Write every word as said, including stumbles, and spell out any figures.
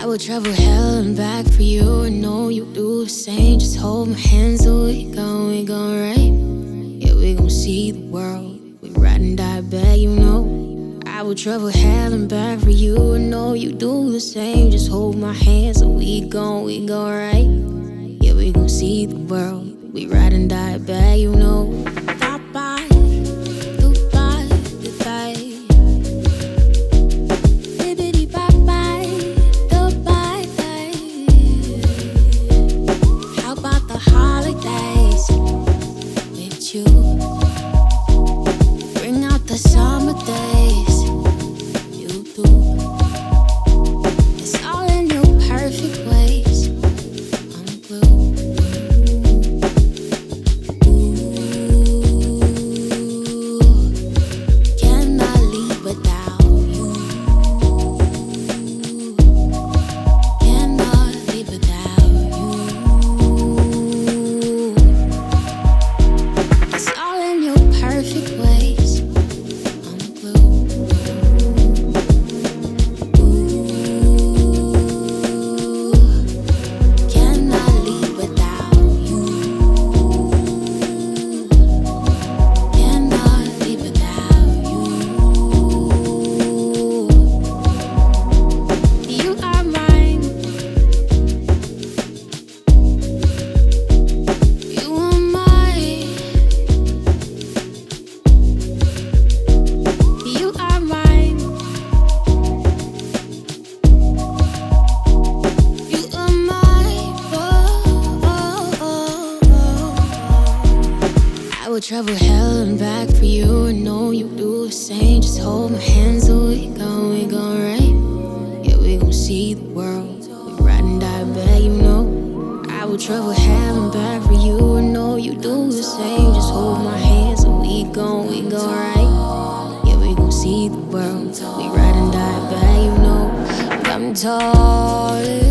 would travel hell and back for you. I know you do the same. Just hold my hands so we gon', we gon' right. Yeah, we gon' see the world. We ride and die back, you know. I would travel hell and back for you. I know you do the same. Just hold my hands so we gon', we gon' right. Yeah, we gon' see the world. We ride and die back, you know. Bye-bye. You bring out the summer days. You do. It's all in your perfect ways. I'm glued. Ooh, cannot leave without you. Cannot leave without you. Perfect ways. I'm glued. Ooh, cannot leave without you. Cannot leave without you. You are mine. You are mine. You are mine. You are mine. Oh, oh, oh, oh. I would travel hell and back for you. I know you do the same. Just hold my hands so we gon', we gon' right. Yeah, we gon' see the world. We ride and die back, you know. I would travel hell and back for you. I know you do the same. Just hold my hands so we gon', we gon' right. See the world, we ride and die back, you know. I'm tall.